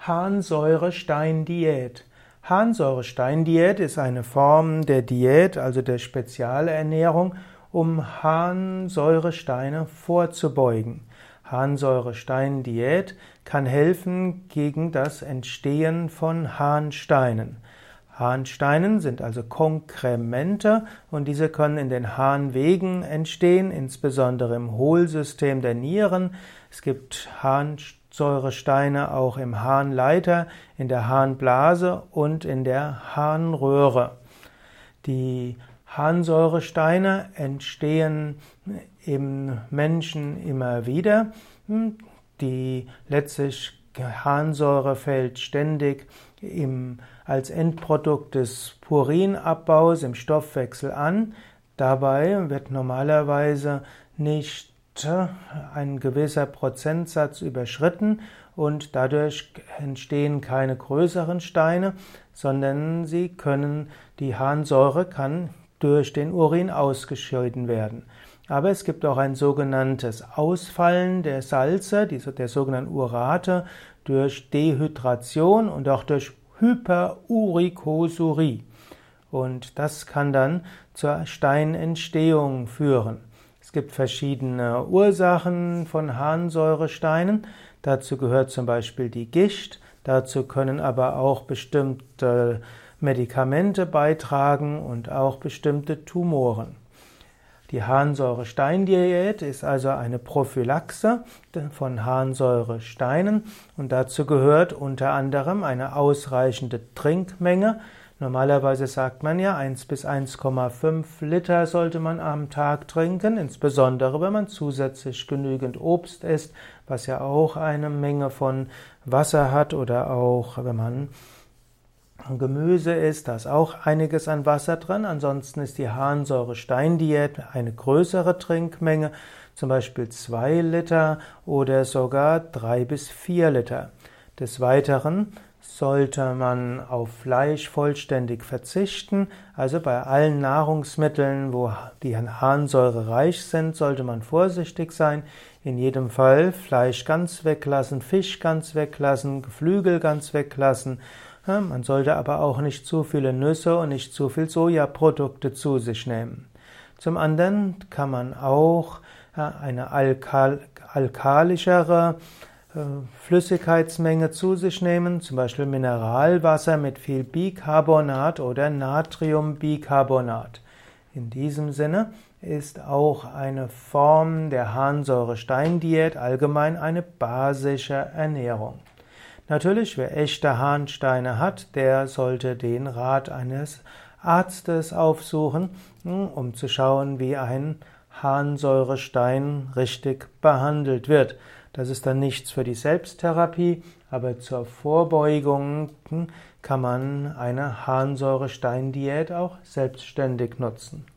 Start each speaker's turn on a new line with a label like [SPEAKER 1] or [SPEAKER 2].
[SPEAKER 1] Harnsäurestein-Diät. Harnsäurestein-Diät ist eine Form der Diät, also der Spezialernährung, um Harnsäuresteine vorzubeugen. Harnsäurestein-Diät kann helfen gegen das Entstehen von Harnsteinen. Harnsteine sind also Konkremente und diese können in den Harnwegen entstehen, insbesondere im Hohlsystem der Nieren. Es gibt Harnsäuresteine auch im Harnleiter, in der Harnblase und in der Harnröhre. Die Harnsäuresteine entstehen im Menschen immer wieder. Die letztlich Harnsäure fällt ständig als Endprodukt des Purinabbaus im Stoffwechsel an. Dabei wird normalerweise nicht ein gewisser Prozentsatz überschritten und dadurch entstehen keine größeren Steine, sondern die Harnsäure kann durch den Urin ausgeschieden werden. Aber es gibt auch ein sogenanntes Ausfallen der Salze, der sogenannten Urate, durch Dehydration und auch durch Hyperurikosurie. Und das kann dann zur Steinentstehung führen. Es gibt verschiedene Ursachen von Harnsäuresteinen. Dazu gehört zum Beispiel die Gicht. Dazu können aber auch bestimmte Medikamente beitragen und auch bestimmte Tumoren. Die Harnsäurestein-Diät ist also eine Prophylaxe von Harnsäuresteinen und dazu gehört unter anderem eine ausreichende Trinkmenge. Normalerweise sagt man ja, 1 bis 1,5 Liter sollte man am Tag trinken, insbesondere wenn man zusätzlich genügend Obst isst, was ja auch eine Menge von Wasser hat, oder auch wenn man Gemüse isst, da ist auch einiges an Wasser drin. Ansonsten ist die Harnsäurestein-Diät eine größere Trinkmenge, zum Beispiel 2 Liter oder sogar 3 bis 4 Liter. Des Weiteren sollte man auf Fleisch vollständig verzichten. Also bei allen Nahrungsmitteln, wo die Harnsäure reich sind, sollte man vorsichtig sein. In jedem Fall Fleisch ganz weglassen, Fisch ganz weglassen, Geflügel ganz weglassen. Man sollte aber auch nicht zu viele Nüsse und nicht zu viel Sojaprodukte zu sich nehmen. Zum anderen kann man auch eine alkalischere Flüssigkeitsmenge zu sich nehmen, zum Beispiel Mineralwasser mit viel Bicarbonat oder Natriumbicarbonat. In diesem Sinne ist auch eine Form der Harnsäurestein-Diät allgemein eine basische Ernährung. Natürlich, wer echte Harnsteine hat, der sollte den Rat eines Arztes aufsuchen, um zu schauen, wie ein Harnsäurestein richtig behandelt wird. Das ist dann nichts für die Selbsttherapie, aber zur Vorbeugung kann man eine Harnsäurestein-Diät auch selbstständig nutzen.